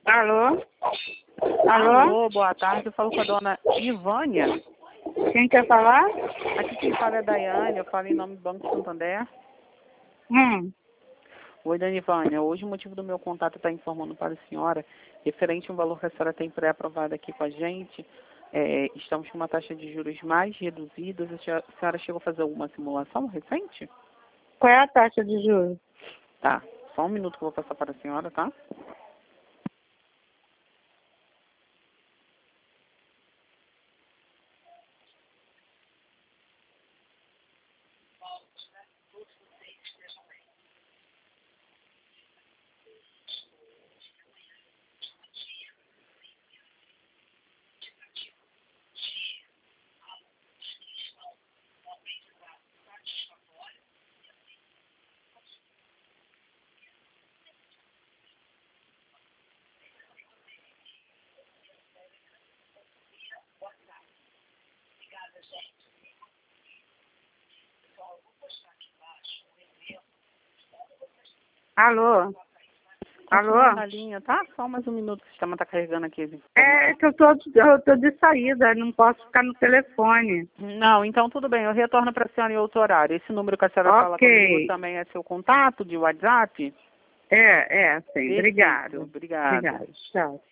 Alô? Alô? Alô, boa tarde. Eu falo com a dona Ivânia. Quem quer falar? Aqui quem fala é a Daiane, eu falo em nome do Banco Santander. Oi, dona Ivânia. Hoje o motivo do meu contato está informando para a senhora, referente ao valor que a senhora tem pré-aprovado aqui com a gente. Estamos com uma taxa de juros mais reduzida. A senhora chegou a fazer alguma simulação recente? Qual é a taxa de juros? Tá. Só um minuto que eu vou passar para a senhora, tá? Alô? Continua Alô? na linha, tá? Só mais um minuto que o sistema está carregando aqui. É que eu tô de saída, não posso ficar no telefone. Não, então tudo bem, eu retorno para a senhora em outro horário. Esse número que a senhora fala Ok. comigo também é seu contato de WhatsApp? Sim. Perfeito, Obrigado. obrigada. Obrigada. Tchau.